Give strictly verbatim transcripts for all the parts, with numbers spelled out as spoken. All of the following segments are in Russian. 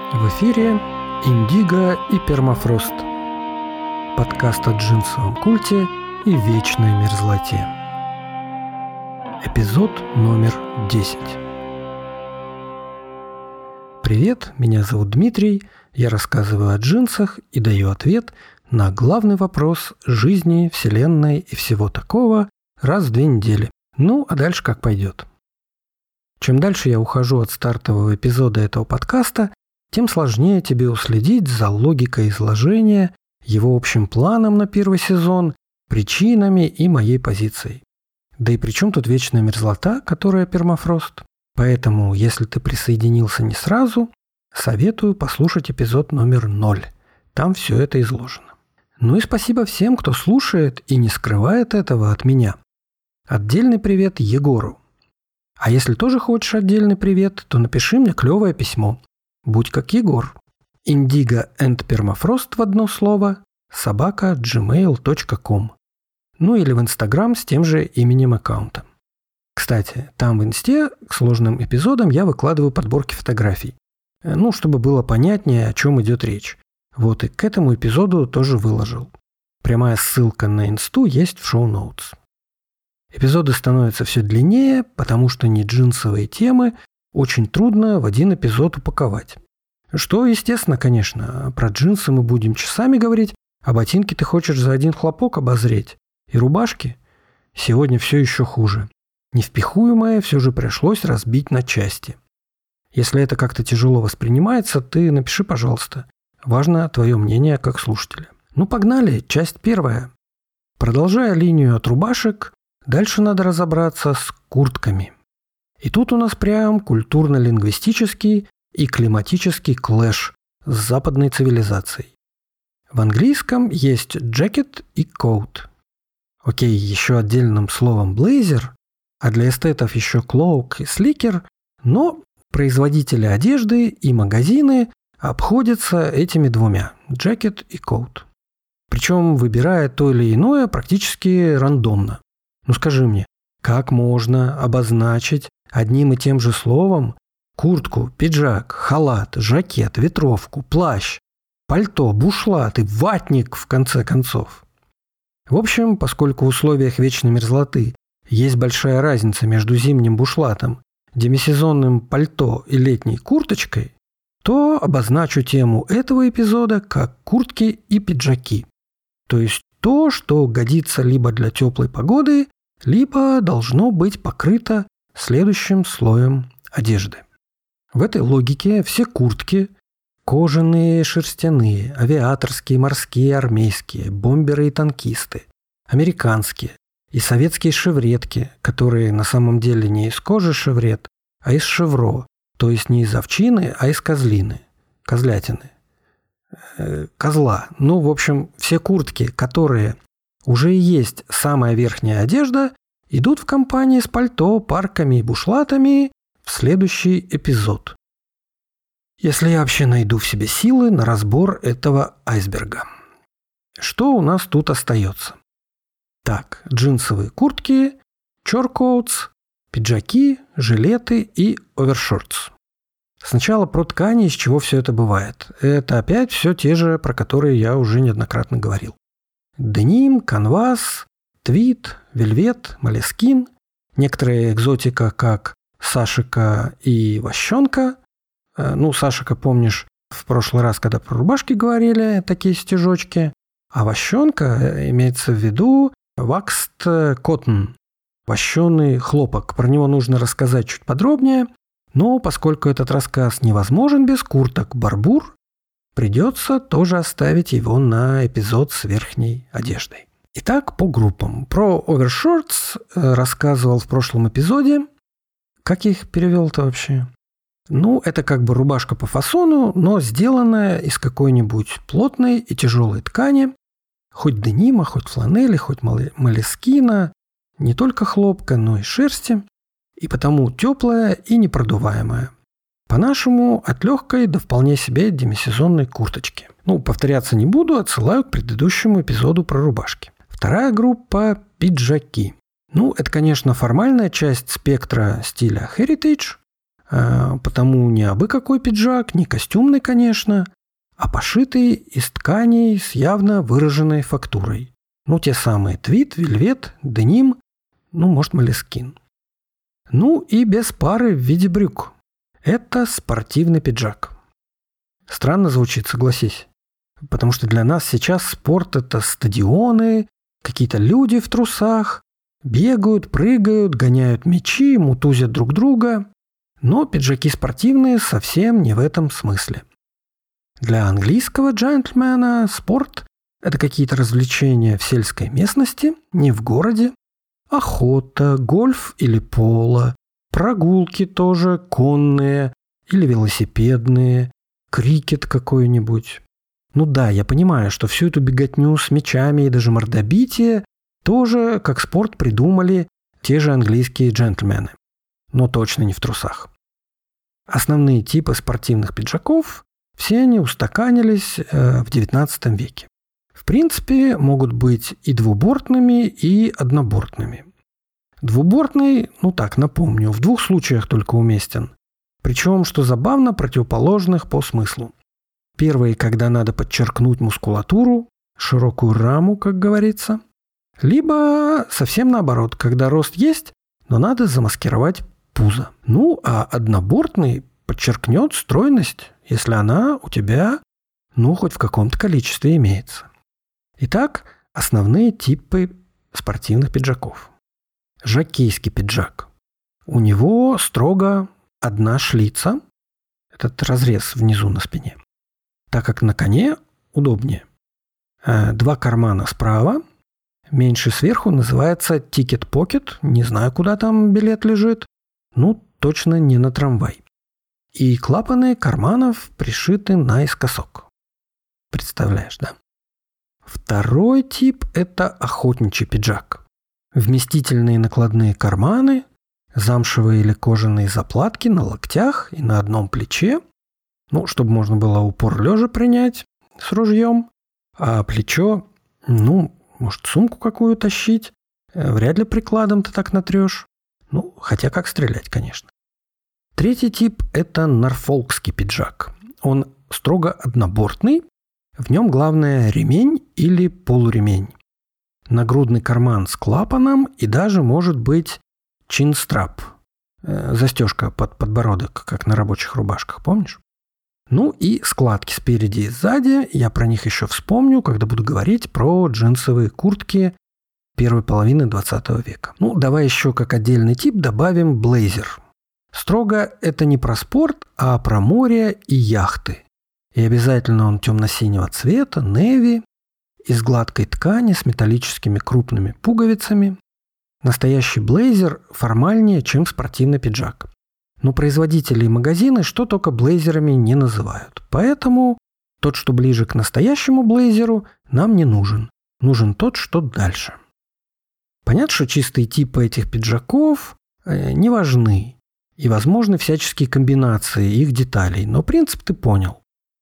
В эфире «Индиго и пермафрост». Подкаст о джинсовом культе и вечной мерзлоте. Эпизод номер десять. Привет, меня зовут Дмитрий, я рассказываю о джинсах и даю ответ на главный вопрос жизни, вселенной и всего такого раз в две недели. Ну, а дальше как пойдет. Чем дальше я ухожу от стартового эпизода этого подкаста, тем сложнее тебе уследить за логикой изложения, его общим планом на первый сезон, причинами и моей позицией. Да и при чем тут вечная мерзлота, которая пермафрост? Поэтому, если ты присоединился не сразу, советую послушать эпизод номер ноль. Там все это изложено. Ну и спасибо всем, кто слушает и не скрывает этого от меня. Отдельный привет Егору. А если тоже хочешь отдельный привет, то напиши мне клевое письмо. Будь как Егор. Индиго энд пермафрост в одно слово собака джимейл точка ком. Ну или в Инстаграм с тем же именем аккаунта. Кстати, там в Инсте к сложным эпизодам я выкладываю подборки фотографий. Ну, чтобы было понятнее, о чем идет речь. Вот и к этому эпизоду тоже выложил. Прямая ссылка на Инсту есть в шоу-ноутс. Эпизоды становятся все длиннее, потому что не джинсовые темы очень трудно в один эпизод упаковать. Что, естественно, конечно, про джинсы мы будем часами говорить, а ботинки ты хочешь за один хлопок обозреть. И рубашки? Сегодня все еще хуже. Невпихуемое все же пришлось разбить на части. Если это как-то тяжело воспринимается, ты напиши, пожалуйста. Важно твое мнение как слушателя. Ну, погнали, часть первая. Продолжая линию от рубашек, дальше надо разобраться с куртками. И тут у нас прям культурно-лингвистический и климатический клэш с западной цивилизацией. В английском есть jacket и coat. Окей, еще отдельным словом blazer, а для эстетов еще cloak и slicker, но производители одежды и магазины обходятся этими двумя – jacket и coat. Причем выбирая то или иное практически рандомно. Ну скажи мне, как можно обозначить одним и тем же словом куртку, пиджак, халат, жакет, ветровку, плащ, пальто, бушлат и ватник в конце концов? В общем, поскольку в условиях вечной мерзлоты есть большая разница между зимним бушлатом, демисезонным пальто и летней курточкой, то обозначу тему этого эпизода как куртки и пиджаки. То есть то, что годится либо для теплой погоды, либо должно быть покрыто следующим слоем одежды. В этой логике все куртки – кожаные, шерстяные, авиаторские, морские, армейские, бомберы и танкисты, американские и советские шевретки, которые на самом деле не из кожи шеврет, а из шевро, то есть не из овчины, а из козлины, козлятины, э, козла. Ну, в общем, все куртки, которые уже и есть самая верхняя одежда, идут в компании с пальто, парками и бушлатами в следующий эпизод. Если я вообще найду в себе силы на разбор этого айсберга. Что у нас тут остается? Так, джинсовые куртки, чоркоутс, пиджаки, жилеты и овершортс. Сначала про ткани, из чего все это бывает. Это опять все те же, про которые я уже неоднократно говорил. Деним, канвас, твид, вельвет, молескин, некоторая экзотика, как сашика и вощенка. Ну, сашика, помнишь, в прошлый раз, когда про рубашки говорили, такие стежочки. А вощенка имеется в виду waxed cotton, вощеный хлопок. Про него нужно рассказать чуть подробнее, но поскольку этот рассказ невозможен без курток барбур, придется тоже оставить его на эпизод с верхней одеждой. Итак, по группам. Про овершортс рассказывал в прошлом эпизоде. Как я их перевел-то вообще? Ну, это как бы рубашка по фасону, но сделанная из какой-нибудь плотной и тяжелой ткани, хоть денима, хоть фланели, хоть молескина, не только хлопка, но и шерсти, и потому теплая и непродуваемая. По-нашему, от легкой до вполне себе демисезонной курточки. Ну, повторяться не буду, отсылаю к предыдущему эпизоду про рубашки. Вторая группа – пиджаки. Ну, это, конечно, формальная часть спектра стиля heritage, потому не абы какой пиджак, не костюмный, конечно, а пошитый из тканей с явно выраженной фактурой. Ну, те самые твид, вельвет, деним, ну, может, молескин. Ну и без пары в виде брюк. Это спортивный пиджак. Странно звучит, согласись. Потому что для нас сейчас спорт – это стадионы, какие-то люди в трусах, бегают, прыгают, гоняют мячи, мутузят друг друга. Но пиджаки спортивные совсем не в этом смысле. Для английского джентльмена спорт – это какие-то развлечения в сельской местности, не в городе. Охота, гольф или поло, прогулки тоже конные или велосипедные, крикет какой-нибудь. Ну да, я понимаю, что всю эту беготню с мячами и даже мордобитие тоже как спорт придумали те же английские джентльмены. Но точно не в трусах. Основные типы спортивных пиджаков – все они устаканились э, в девятнадцатом веке. В принципе, могут быть и двубортными, и однобортными. Двубортный, ну так, напомню, в двух случаях только уместен. Причем, что забавно, противоположных по смыслу. Первый, когда надо подчеркнуть мускулатуру, широкую раму, как говорится. Либо совсем наоборот, когда рост есть, но надо замаскировать пузо. Ну, а однобортный подчеркнет стройность, если она у тебя, ну, хоть в каком-то количестве имеется. Итак, основные типы спортивных пиджаков. Жокейский пиджак. У него строго одна шлица, этот разрез внизу на спине, так как на коне удобнее. Два кармана справа, меньше сверху называется тикет-покет, не знаю, куда там билет лежит, ну, точно не на трамвай. И клапаны карманов пришиты наискосок. Представляешь, да? Второй тип – это охотничий пиджак. Вместительные накладные карманы, замшевые или кожаные заплатки на локтях и на одном плече, ну, чтобы можно было упор лежа принять с ружьем, а плечо, ну, может, сумку какую тащить, вряд ли прикладом ты так натрешь. Ну, хотя как стрелять, конечно. Третий тип – это норфолкский пиджак. Он строго однобортный, в нем главное ремень или полуремень. Нагрудный карман с клапаном и даже может быть чинстрап, застежка под подбородок, как на рабочих рубашках, помнишь? Ну и складки спереди и сзади, я про них еще вспомню, когда буду говорить про джинсовые куртки первой половины двадцатого века. Ну, давай еще как отдельный тип добавим блейзер. Строго это не про спорт, а про море и яхты. И обязательно он темно-синего цвета, неви, из гладкой ткани с металлическими крупными пуговицами. Настоящий блейзер формальнее, чем спортивный пиджак. Но производители и магазины что только блейзерами не называют. Поэтому тот, что ближе к настоящему блейзеру, нам не нужен. Нужен тот, что дальше. Понятно, что чистые типы этих пиджаков э, не важны. И возможны всяческие комбинации их деталей. Но принцип ты понял.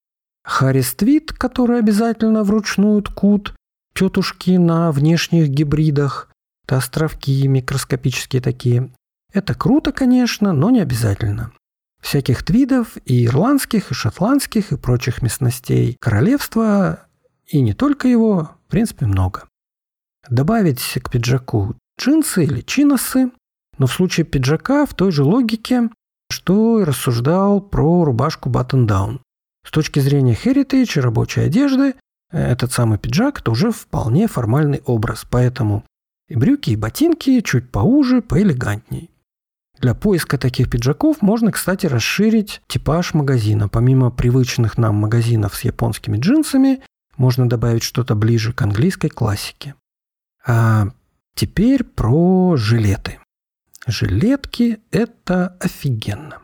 Харрис Твид, который обязательно вручную ткут тетушки на внешних гибридах, это островки микроскопические такие. Это круто, конечно, но не обязательно. Всяких твидов и ирландских, и шотландских, и прочих местностей королевства, и не только его, в принципе, много. Добавить к пиджаку джинсы или чиносы, но в случае пиджака в той же логике, что и рассуждал про рубашку button-down. С точки зрения heritage и рабочей одежды, этот самый пиджак – это уже вполне формальный образ, поэтому и брюки, и ботинки чуть поуже, поэлегантней. Для поиска таких пиджаков можно, кстати, расширить типаж магазина. Помимо привычных нам магазинов с японскими джинсами, можно добавить что-то ближе к английской классике. А теперь про жилеты. Жилетки – это офигенно.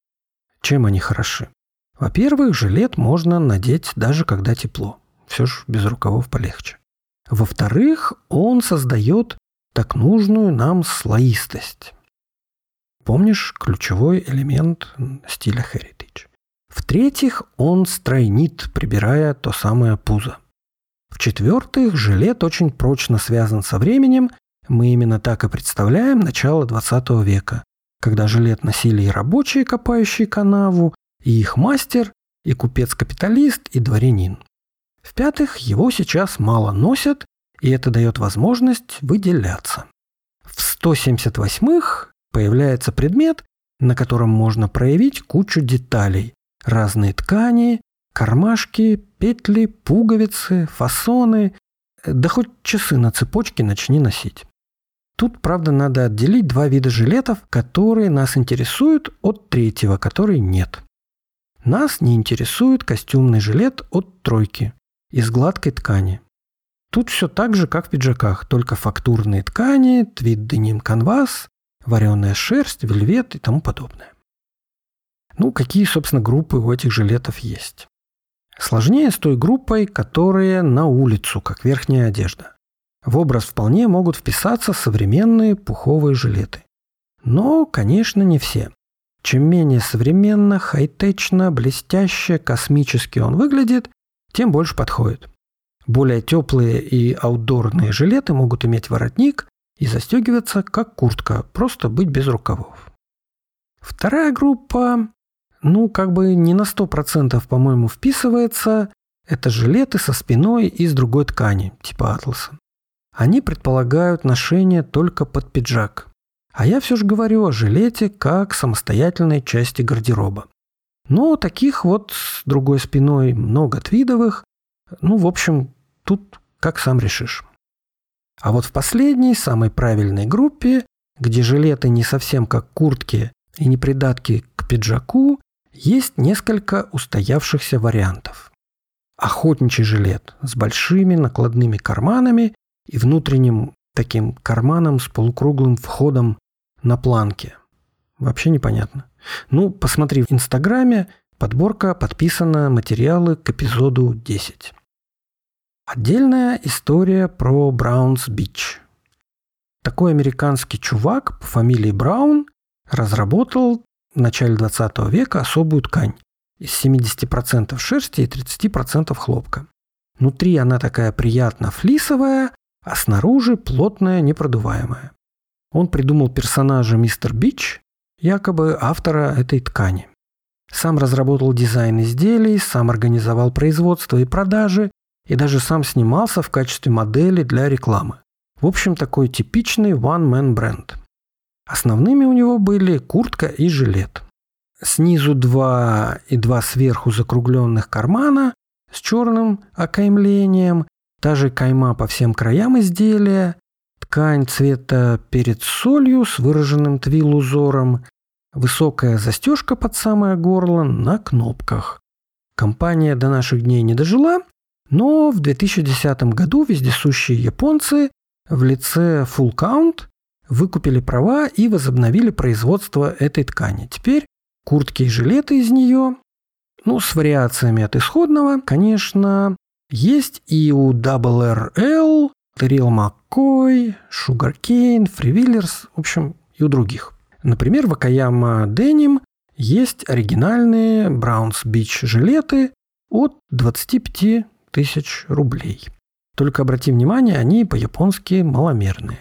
Чем они хороши? Во-первых, жилет можно надеть даже когда тепло. Все же без рукавов полегче. Во-вторых, он создает так нужную нам слоистость. Помнишь, ключевой элемент стиля heritage. В-третьих, он стройнит, прибирая то самое пузо. В-четвертых, жилет очень прочно связан со временем. Мы именно так и представляем начало двадцатого века. когда жилет носили и рабочие, копающие канаву, и их мастер, и купец-капиталист, и дворянин. В-пятых, его сейчас мало носят, и это дает возможность выделяться. В сто семьдесят восьмых появляется предмет, на котором можно проявить кучу деталей. Разные ткани, кармашки, петли, пуговицы, фасоны, да хоть часы на цепочке начни носить. Тут, правда, надо отделить два вида жилетов, которые нас интересуют, от третьего, который нет. Нас не интересует костюмный жилет от тройки из гладкой ткани. Тут все так же, как в пиджаках, только фактурные ткани, твид деним канвас, вареная шерсть, вельвет и тому подобное. Ну, какие, собственно, группы у этих жилетов есть? Сложнее с той группой, которые на улицу, как верхняя одежда. В образ вполне могут вписаться современные пуховые жилеты. Но, конечно, не все. Чем менее современно, хай-течно, блестяще, космически он выглядит, тем больше подходит. Более теплые и аутдорные жилеты могут иметь воротник и застегиваться как куртка, просто быть без рукавов. Вторая группа, ну, как бы не на сто процентов, по-моему, вписывается, это жилеты со спиной из другой ткани, типа атласа. Они предполагают ношение только под пиджак. А я все же говорю о жилете как самостоятельной части гардероба. Но таких вот с другой спиной много твидовых. Ну, в общем, тут как сам решишь. А вот в последней, самой правильной группе, где жилеты не совсем как куртки и не придатки к пиджаку, есть несколько устоявшихся вариантов. Охотничий жилет с большими накладными карманами и внутренним таким карманом с полукруглым входом на планке. Вообще непонятно. Ну, посмотри в Инстаграме, подборка подписана материалы к эпизоду десять. Отдельная история про Браунс-Бич. Такой американский чувак по фамилии Браун разработал в начале двадцатого века особую ткань из семьдесят процентов шерсти и тридцать процентов хлопка. Внутри она такая приятно флисовая, а снаружи плотная, непродуваемая. Он придумал персонажа мистер Бич, якобы автора этой ткани. Сам разработал дизайн изделий, сам организовал производство и продажи, и даже сам снимался в качестве модели для рекламы. В общем, такой типичный one-man бренд. Основными у него были куртка и жилет. Снизу два и два сверху закругленных кармана с черным окаймлением, та же кайма по всем краям изделия, ткань цвета перец солью с выраженным твил-узором, высокая застежка под самое горло на кнопках. Компания до наших дней не дожила, но в две тысячи десятом году вездесущие японцы в лице Full Count выкупили права и возобновили производство этой ткани. Теперь куртки и жилеты из нее, ну, с вариациями от исходного, конечно, есть и у дабл эр эл, Террил Маккой, Sugarcane, Freewheelers, в общем, и у других. Например, в Окаяма Denim есть оригинальные Браунс-Бич жилеты от двадцати пяти тысяч рублей. Только обрати внимание, они по-японски маломерные.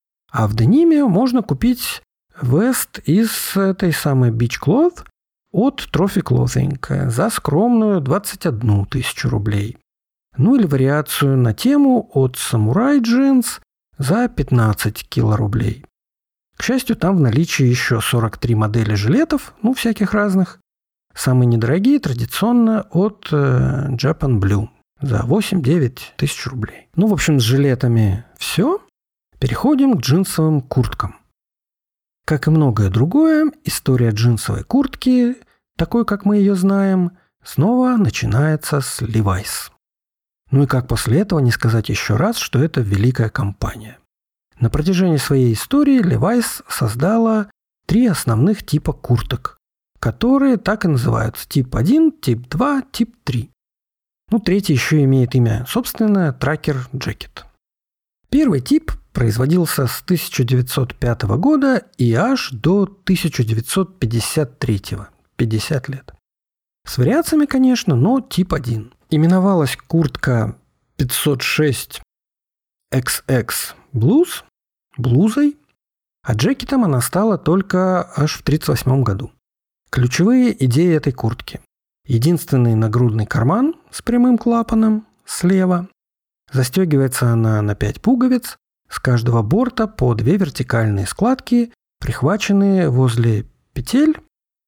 А в дениме можно купить вест из этой самой Beach Cloth от Trophy Clothing за скромную двадцать одну тысячу рублей. Ну или вариацию на тему от Samurai Jeans за пятнадцать килорублей. К счастью, там в наличии еще сорок три модели жилетов, ну всяких разных. Самые недорогие традиционно от э, Japan Blue за восемь-девять тысяч рублей. Ну, в общем, с жилетами все. Переходим к джинсовым курткам. Как и многое другое, история джинсовой куртки, такой, как мы ее знаем, снова начинается с Levi's. Ну и как после этого не сказать еще раз, что это великая компания. На протяжении своей истории Levi's создала три основных типа курток, которые так и называются: тип один, тип два, тип три. Ну, третий еще имеет имя собственное – Tracker Jacket. Первый тип производился с тысяча девятьсот пятого года и аж до тысяча девятьсот пятьдесят третьего, пятьдесят лет. С вариациями, конечно, но тип один. Именовалась куртка пятьсот шесть икс икс Blues, блузой. А джекетом она стала только аж в тридцать восьмом году. Ключевые идеи этой куртки. Единственный нагрудный карман с прямым клапаном слева. Застегивается она на пять пуговиц, с каждого борта по две вертикальные складки, прихваченные возле петель,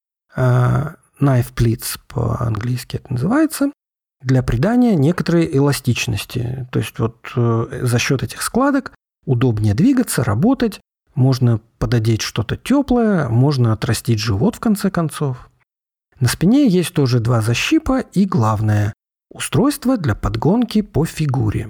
knife pleats по-английски это называется, для придания некоторой эластичности. То есть вот э, за счет этих складок удобнее двигаться, работать, можно пододеть что-то теплое, можно отрастить живот в конце концов. На спине есть тоже два защипа и, главное, устройство для подгонки по фигуре.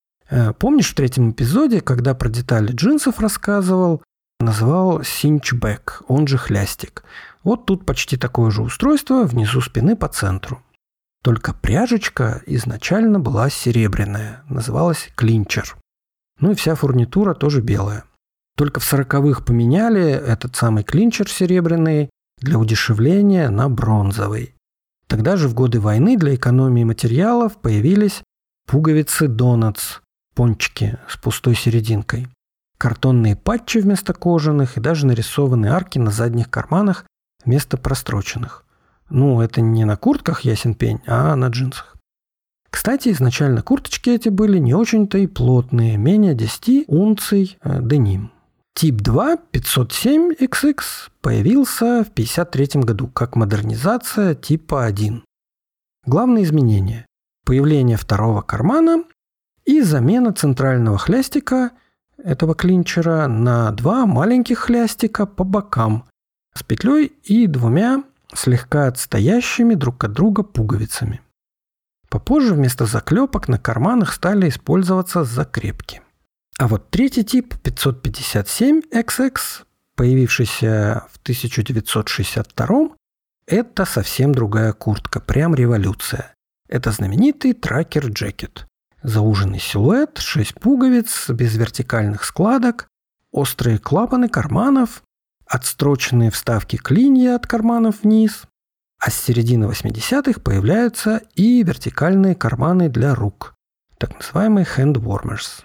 Э, помнишь в третьем эпизоде, когда про детали джинсов рассказывал, называл cinchback, он же хлястик. Вот тут почти такое же устройство внизу спины по центру. Только пряжечка изначально была серебряная, называлась клинчер. Ну и вся фурнитура тоже белая. Только в сороковых поменяли этот самый клинчер серебряный для удешевления на бронзовый. Тогда же в годы войны для экономии материалов появились пуговицы донатс, пончики с пустой серединкой, картонные патчи вместо кожаных и даже нарисованные арки на задних карманах вместо простроченных. Ну, это не на куртках, ясен пень, а на джинсах. Кстати, изначально курточки эти были не очень-то и плотные, менее десять унций э, деним. Тип два пятьсот семь икс икс появился в пятьдесят третьем году как модернизация типа один. Главные изменения – появление второго кармана и замена центрального хлястика этого клинчера на два маленьких хлястика по бокам с петлей и двумя слегка отстоящими друг от друга пуговицами. Попозже вместо заклепок на карманах стали использоваться закрепки. А вот третий тип пятьсот пятьдесят семь икс икс, появившийся в тысяча девятьсот шестьдесят втором, это совсем другая куртка, прям революция. Это знаменитый тракер-джекет. Зауженный силуэт, шесть пуговиц, без вертикальных складок, острые клапаны карманов, отстроченные вставки клинья от карманов вниз, а с середины восьмидесятых появляются и вертикальные карманы для рук, так называемые hand warmers.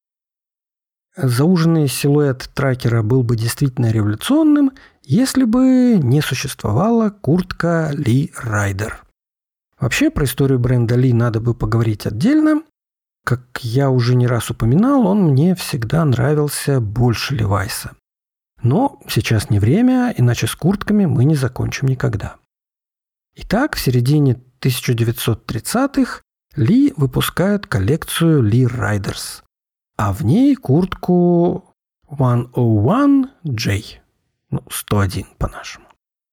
Зауженный силуэт тракера был бы действительно революционным, если бы не существовала куртка Lee Ryder. Вообще, про историю бренда Lee надо бы поговорить отдельно. Как я уже не раз упоминал, он мне всегда нравился больше Левайса. Но сейчас не время, иначе с куртками мы не закончим никогда. Итак, в середине тысяча девятьсот тридцатых Ли выпускает коллекцию Lee Riders, а в ней куртку сто один джей, ну, сто один по-нашему.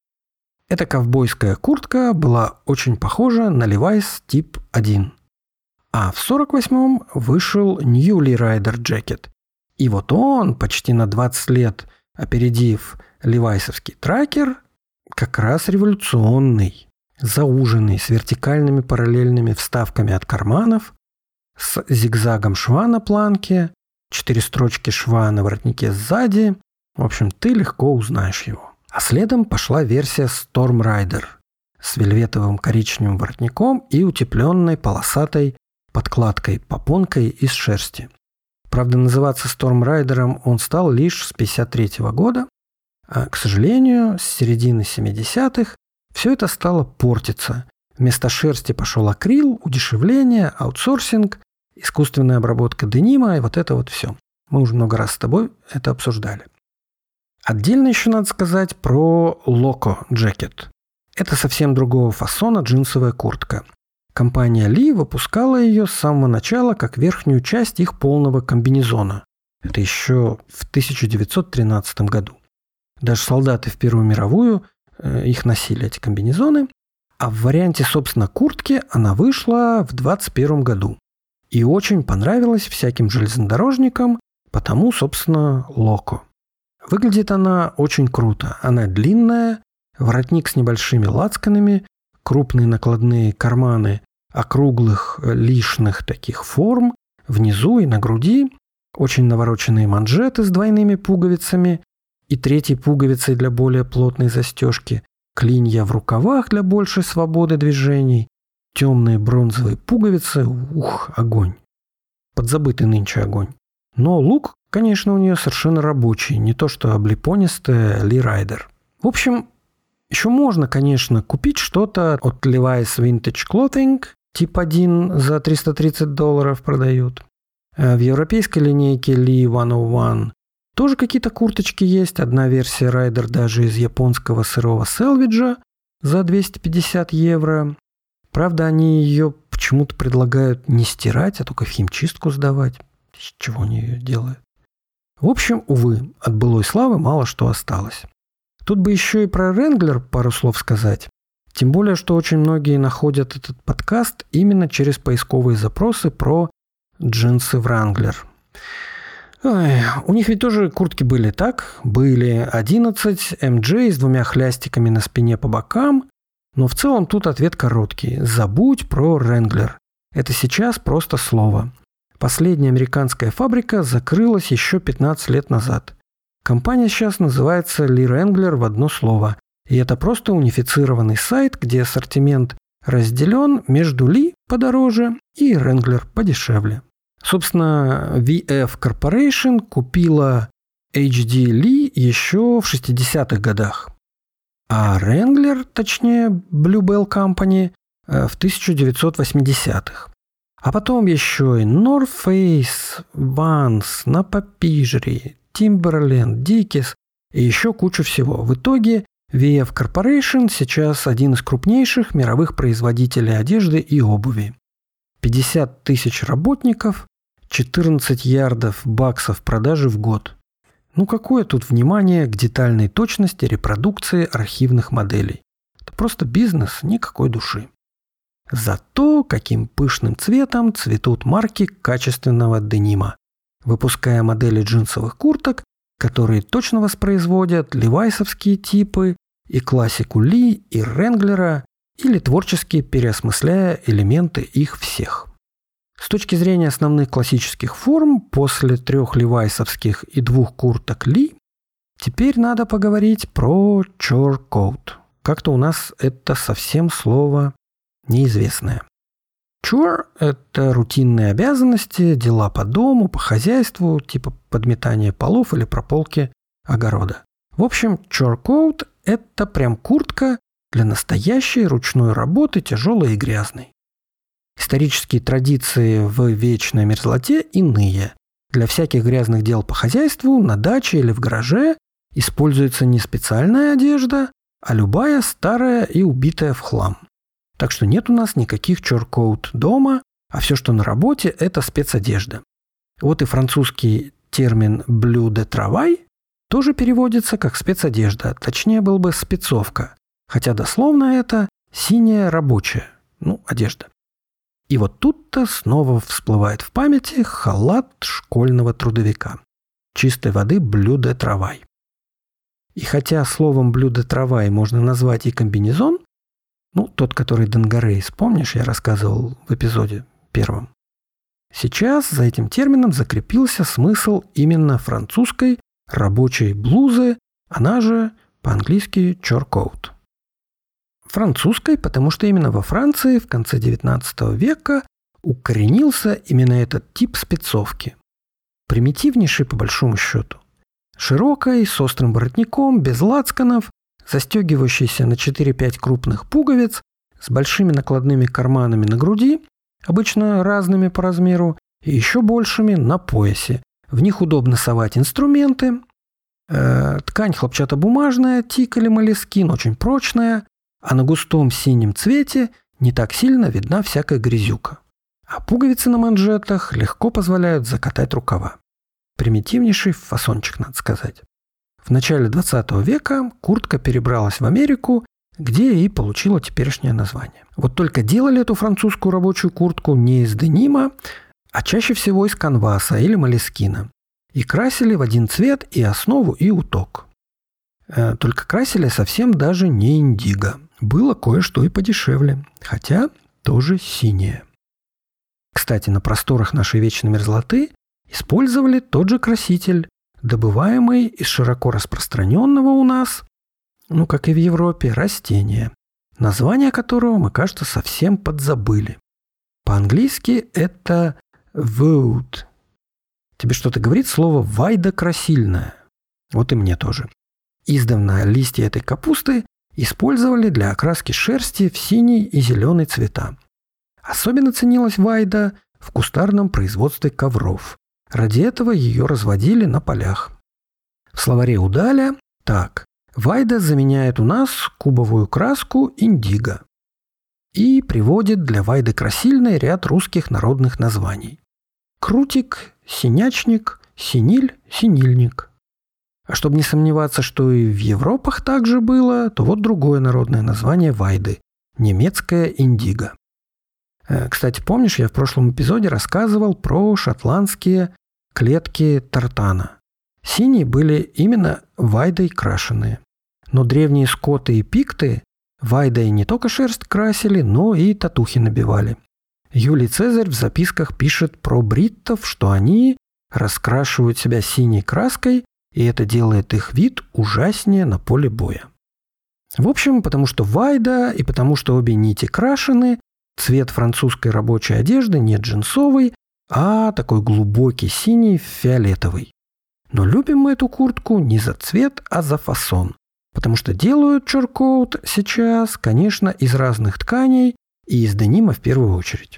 Эта ковбойская куртка была очень похожа на Levi's тип один. А в сорок восьмом вышел New Lee Ryder Jacket. И вот он, почти на двадцать лет опередив левайсовский тракер, как раз революционный, зауженный, с вертикальными параллельными вставками от карманов, с зигзагом шва на планке, четыре строчки шва на воротнике сзади. В общем, ты легко узнаешь его. А следом пошла версия Storm Rider с вельветовым коричневым воротником и утепленной полосатой подкладкой-попонкой из шерсти. Правда, называться Storm Rider'ом он стал лишь с пятьдесят третьего года, а, к сожалению, с середины семидесятых все это стало портиться. Вместо шерсти пошел акрил, удешевление, аутсорсинг, искусственная обработка денима и вот это вот все. Мы уже много раз с тобой это обсуждали. Отдельно еще надо сказать про Loco Jacket. Это совсем другого фасона джинсовая куртка. Компания Lee выпускала ее с самого начала как верхнюю часть их полного комбинезона. Это еще в тысяча девятьсот тринадцатом году. Даже солдаты в Первую мировую э, их носили, эти комбинезоны. А в варианте, собственно, куртки она вышла в двадцать первом году. И очень понравилась всяким железнодорожникам, потому, собственно, Loco. Выглядит она очень круто. Она длинная, воротник с небольшими лацканами, крупные накладные карманы округлых лишних таких форм внизу и на груди, очень навороченные манжеты с двойными пуговицами и третьей пуговицей для более плотной застежки, клинья в рукавах для большей свободы движений, темные бронзовые пуговицы, ух, огонь. Подзабытый нынче огонь. Но лук конечно, у нее совершенно рабочий, не то что облепонистая Ли Райдер. В общем, еще можно, конечно, купить что-то от Levi's Vintage Clothing, тип один за триста тридцать долларов продают. В европейской линейке Ли сто один тоже какие-то курточки есть. Одна версия Райдер даже из японского сырого селвиджа за двести пятьдесят евро. Правда, они ее почему-то предлагают не стирать, а только в химчистку сдавать. С чего они ее делают? В общем, увы, от былой славы мало что осталось. Тут бы еще и про Wrangler пару слов сказать. Тем более, что очень многие находят этот подкаст именно через поисковые запросы про джинсы Wrangler. Ой, у них ведь тоже куртки были, так? Были одиннадцать эм джей с двумя хлястиками на спине по бокам. Но в целом тут ответ короткий. Забудь про Wrangler. Это сейчас просто слово. Последняя американская фабрика закрылась еще пятнадцать лет назад. Компания сейчас называется Lee Wrangler в одно слово. И это просто унифицированный сайт, где ассортимент разделен между Lee подороже и Wrangler подешевле. Собственно, ви эф Corporation купила эйч ди Lee еще в шестидесятых годах. А Wrangler, точнее Bluebell Company, в тысяча девятьсот восьмидесятых. А потом еще и North Face, Vans, Napapijri, Timberland, Dickies и еще кучу всего. В итоге ви эф Corporation сейчас один из крупнейших мировых производителей одежды и обуви. пятьдесят тысяч работников, четырнадцать ярдов баксов продажи в год. Ну какое тут внимание к детальной точности репродукции архивных моделей? Это просто бизнес, никакой души. Зато каким пышным цветом цветут марки качественного денима, выпуская модели джинсовых курток, которые точно воспроизводят левайсовские типы и классику Ли и Ренглера, или творчески переосмысляя элементы их всех. С точки зрения основных классических форм, после трех левайсовских и двух курток Ли, теперь надо поговорить про chore-coat. Как-то у нас это совсем слово неизвестное. Chore – это рутинные обязанности, дела по дому, по хозяйству, типа подметания полов или прополки огорода. В общем, chore-coat – это прям куртка для настоящей ручной работы, тяжелой и грязной. Исторические традиции в вечной мерзлоте иные. Для всяких грязных дел по хозяйству, на даче или в гараже используется не специальная одежда, а любая старая и убитая в хлам. Так что нет у нас никаких chore-coat дома, а все, что на работе, это спецодежда. Вот и французский термин bleu de travail тоже переводится как спецодежда, точнее был бы спецовка, хотя дословно это синяя рабочая, ну, одежда. И вот тут-то снова всплывает в памяти халат школьного трудовика. Чистой воды bleu de travail. И хотя словом bleu de travail можно назвать и комбинезон, ну, тот, который Денгарейс, помнишь, я рассказывал в эпизоде первом, сейчас за этим термином закрепился смысл именно французской рабочей блузы, она же по-английски chore-coat. Французской, потому что именно во Франции в конце девятнадцатого века укоренился именно этот тип спецовки. Примитивнейший по большому счету. Широкой, с острым воротником, без лацканов, застегивающийся на четыре-пять крупных пуговиц, с большими накладными карманами на груди, обычно разными по размеру, и еще большими на поясе. В них удобно совать инструменты. Э, ткань хлопчатобумажная, тик или молескин, очень прочная, а на густом синем цвете не так сильно видна всякая грязюка. А пуговицы на манжетах легко позволяют закатать рукава. Примитивнейший фасончик, надо сказать. В начале двадцатого века куртка перебралась в Америку, где и получила теперешнее название. Вот только делали эту французскую рабочую куртку не из денима, а чаще всего из канваса или молескина. И красили в один цвет и основу, и уток. Э, только красили совсем даже не индиго. Было кое-что и подешевле, хотя тоже синее. Кстати, на просторах нашей вечной мерзлоты использовали тот же краситель, добываемый из широко распространенного у нас, ну как и в Европе, растения, название которого мы, кажется, совсем подзабыли. По-английски это wood. Тебе что-то говорит слово «вайда красильная»? Вот и мне тоже. Издавна листья этой капусты использовали для окраски шерсти в синий и зеленый цвета. Особенно ценилась вайда в кустарном производстве ковров. Ради этого ее разводили на полях. В словаре Удаля так. Вайда заменяет у нас кубовую краску индиго и приводит для вайды красильной ряд русских народных названий. Крутик, синячник, синиль, синильник. А чтобы не сомневаться, что и в Европах так же было, то вот другое народное название вайды – немецкая индиго. Кстати, помнишь, я в прошлом эпизоде рассказывал про шотландские клетки тартана. Синие были именно вайдой крашеные. Но древние скоты и пикты вайдой не только шерсть красили, но и татухи набивали. Юлий Цезарь в записках пишет про бриттов, что они раскрашивают себя синей краской, и это делает их вид ужаснее на поле боя. В общем, потому что вайда и потому что обе нити крашены, цвет французской рабочей одежды не джинсовый, а такой глубокий синий фиолетовый. Но любим мы эту куртку не за цвет, а за фасон. Потому что делают чоркоут сейчас, конечно, из разных тканей и из денима в первую очередь.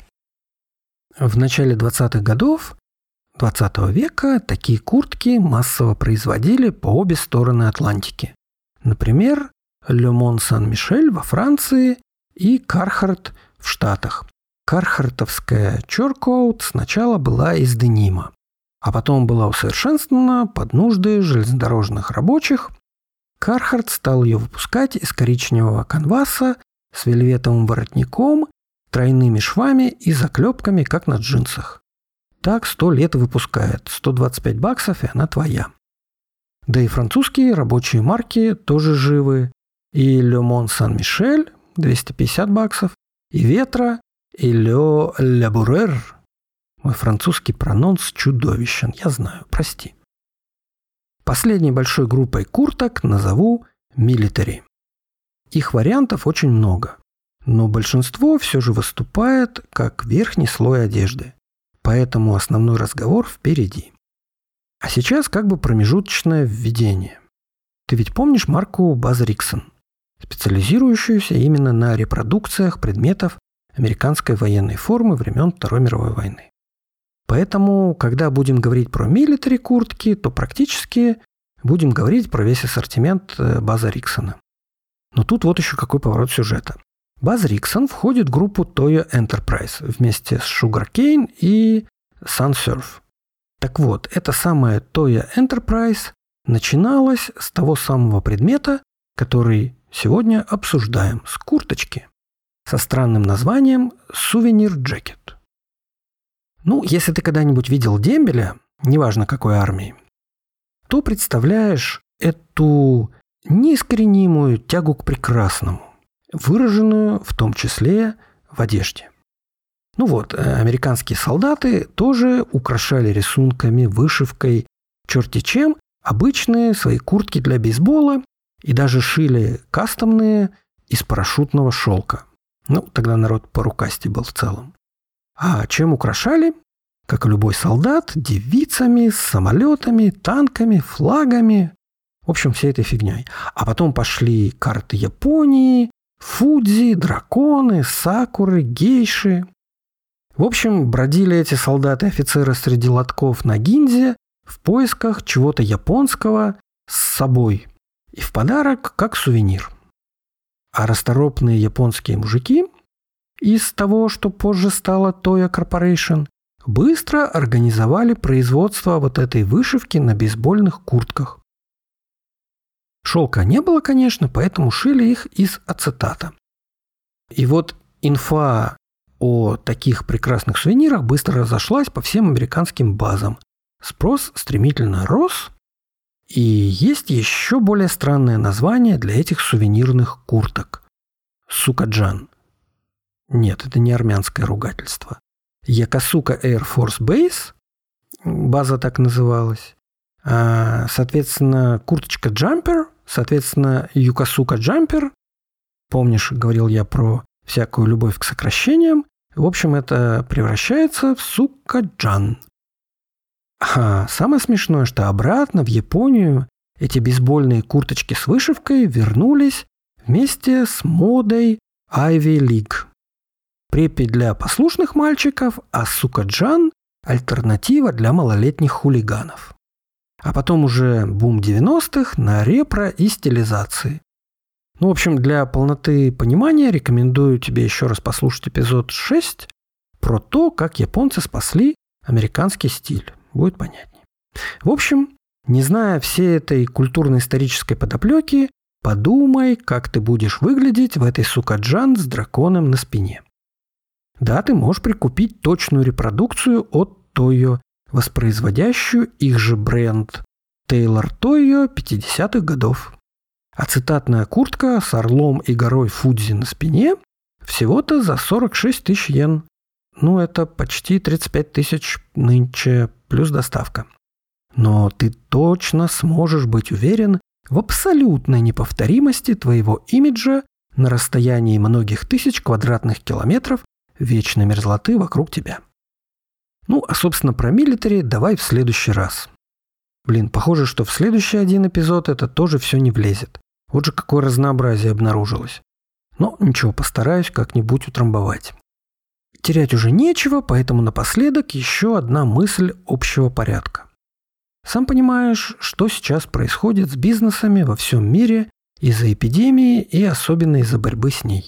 В начале двадцатых годов двадцатого века такие куртки массово производили по обе стороны Атлантики. Например, Le Monde Saint-Michel во Франции и Carhartt в Штатах. Кархартовская чоркоут сначала была из денима, а потом была усовершенствована под нужды железнодорожных рабочих. Carhartt стал ее выпускать из коричневого канваса с вельветовым воротником, тройными швами и заклепками, как на джинсах. Так сто лет выпускает. сто двадцать пять баксов, и она твоя. Да и французские рабочие марки тоже живы. И Le Monde Saint-Michel двести пятьдесят баксов, и Ветра, и Le Laboureur. Мой французский прононс чудовищен, я знаю, прости. Последней большой группой курток назову military. Их вариантов очень много, но большинство все же выступает как верхний слой одежды, поэтому основной разговор впереди. А сейчас как бы промежуточное введение. Ты ведь помнишь марку Buzz Rixson, специализирующуюся именно на репродукциях предметов американской военной формы времен Второй мировой войны. Поэтому, когда будем говорить про милитари куртки, то практически будем говорить про весь ассортимент База Риксона. Но тут вот еще какой поворот сюжета. Buzz Rixson входит в группу Toyo Enterprise вместе с Sugarcane и Sunsurf. Так вот, эта самая Toyo Enterprise начиналась с того самого предмета, который сегодня обсуждаем, с курточки, со странным названием сувенир-джекет. Ну, если ты когда-нибудь видел дембеля, неважно какой армии, то представляешь эту неискоренимую тягу к прекрасному, выраженную в том числе в одежде. Ну вот, американские солдаты тоже украшали рисунками, вышивкой, черти чем, обычные свои куртки для бейсбола и даже шили кастомные из парашютного шелка. Ну, тогда народ по рукасти был в целом. А чем украшали? Как и любой солдат, девицами, самолетами, танками, флагами. В общем, всей этой фигней. А потом пошли карты Японии, Фудзи, драконы, сакуры, гейши. В общем, бродили эти солдаты-офицеры среди лотков на гинзе в поисках чего-то японского с собой. И в подарок, как сувенир. А расторопные японские мужики из того, что позже стало Toyo Corporation, быстро организовали производство вот этой вышивки на бейсбольных куртках. Шелка не было, конечно, поэтому шили их из ацетата. И вот инфа о таких прекрасных сувенирах быстро разошлась по всем американским базам. Спрос стремительно рос, и есть еще более странное название для этих сувенирных курток – сукаджан. Нет, это не армянское ругательство. Якосука Air Force Base, база так называлась. А, соответственно, курточка джампер, соответственно, Юкосука джампер. Помнишь, говорил я про всякую любовь к сокращениям. В общем, это превращается в сукаджан. А самое смешное, что обратно в Японию эти бейсбольные курточки с вышивкой вернулись вместе с модой Ivy League. Преппи для послушных мальчиков, а сукаджан – альтернатива для малолетних хулиганов. А потом уже бум девяностых на репро и стилизации. Ну, в общем, для полноты понимания рекомендую тебе еще раз послушать эпизод шесть про то, как японцы спасли американский стиль. Будет понятнее. В общем, не зная всей этой культурно-исторической подоплеки, подумай, как ты будешь выглядеть в этой сукаджан с драконом на спине. Да, ты можешь прикупить точную репродукцию от Toyo, воспроизводящую их же бренд Taylor Toyo пятидесятых годов. А цитатная куртка с орлом и горой Фудзи на спине всего-то за сорок шесть тысяч йен. Ну, это почти тридцать пять тысяч нынче, плюс доставка. Но ты точно сможешь быть уверен в абсолютной неповторимости твоего имиджа на расстоянии многих тысяч квадратных километров вечной мерзлоты вокруг тебя. Ну, а, собственно, про милитари давай в следующий раз. Блин, похоже, что в следующий один эпизод это тоже все не влезет. Вот же какое разнообразие обнаружилось. Но ничего, постараюсь как-нибудь утрамбовать. Терять уже нечего, поэтому напоследок еще одна мысль общего порядка. Сам понимаешь, что сейчас происходит с бизнесами во всем мире из-за эпидемии и особенно из-за борьбы с ней.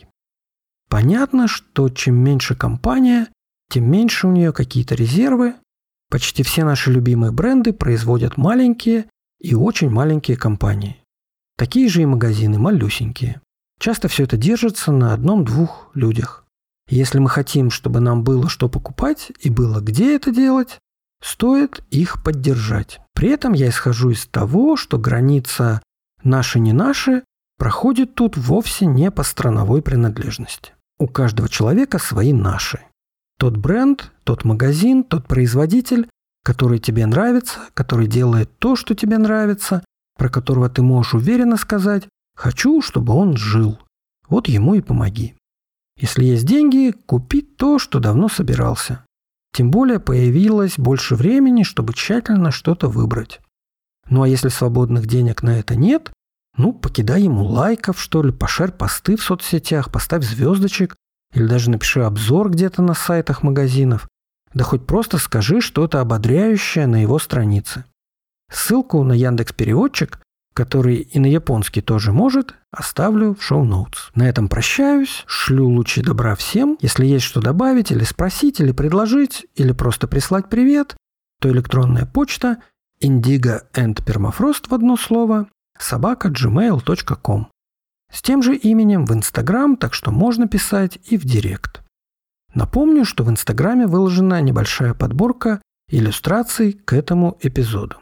Понятно, что чем меньше компания, тем меньше у нее какие-то резервы. Почти все наши любимые бренды производят маленькие и очень маленькие компании. Такие же и магазины малюсенькие. Часто все это держится на одном-двух людях. Если мы хотим, чтобы нам было что покупать и было где это делать, стоит их поддержать. При этом я исхожу из того, что граница «наши-не наши» проходит тут вовсе не по страновой принадлежности. У каждого человека свои «наши». Тот бренд, тот магазин, тот производитель, который тебе нравится, который делает то, что тебе нравится, про которого ты можешь уверенно сказать «хочу, чтобы он жил». Вот ему и помоги. Если есть деньги, купи то, что давно собирался. Тем более появилось больше времени, чтобы тщательно что-то выбрать. Ну а если свободных денег на это нет, ну покидай ему лайков, что ли, пошарь посты в соцсетях, поставь звездочек или даже напиши обзор где-то на сайтах магазинов. Да хоть просто скажи что-то ободряющее на его странице. Ссылку на Яндекс.Переводчик, который и на японский тоже может, оставлю в шоу-ноутс. На этом прощаюсь, шлю лучи добра всем. Если есть что добавить или спросить, или предложить, или просто прислать привет, то электронная почта indigo and permafrost в одно слово собака джимейл точка ком. С тем же именем в Инстаграм, так что можно писать и в Директ. Напомню, что в Инстаграме выложена небольшая подборка иллюстраций к этому эпизоду.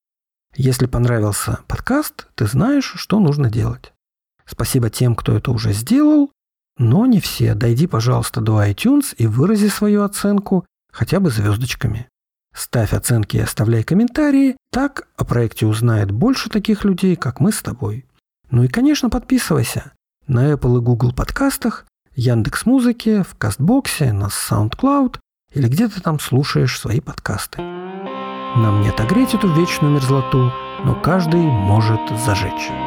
Если понравился подкаст, ты знаешь, что нужно делать. Спасибо тем, кто это уже сделал, но не все. Дойди, пожалуйста, до iTunes и вырази свою оценку хотя бы звездочками. Ставь оценки и оставляй комментарии, так о проекте узнает больше таких людей, как мы с тобой. Ну и, конечно, подписывайся на Apple и Google подкастах, Яндекс.Музыке, в Кастбоксе, на SoundCloud или где ты там слушаешь свои подкасты. Нам не отогреть эту вечную мерзлоту, но каждый может зажечь.